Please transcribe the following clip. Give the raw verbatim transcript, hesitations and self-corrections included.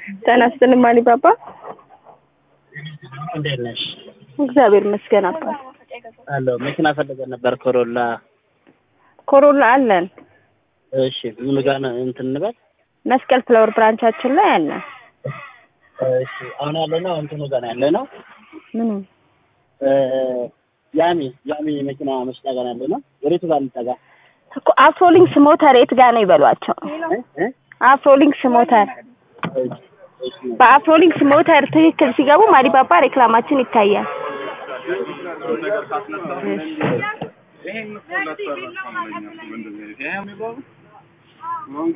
ተናስተን ማሊ ባባ እንዴት ነሽ? እግዚአብሔር ይመስገን አባ አሎ መኪና ፈልገን ነበር ኮሮላ ኮሮላ አለን። እሺ ምን ጋር ነው እንትን እንበል? መስቀል ፍላወር ብራንቻችን ላይ አለ። እሺ አሁን ያለነው እንትኑ ጋር ያለነው ምን እ ያሚ ያሚ መኪና መስጫ ጋር ያለነው ወሬቱ ጋር እንጠጋ እኮ አፍሮሊንክስ ሞተር የት ጋር ነው ይበሏቸው? እ አፍሮሊንክስ ሞተር በአፍሮሊንክስ ሞተር ትክክል ሲገቡ ማዲባባ ሬክላማችን ይታያል። ይሄን ነው ለተሰራ ነው እንደዚህ ይሄ ነው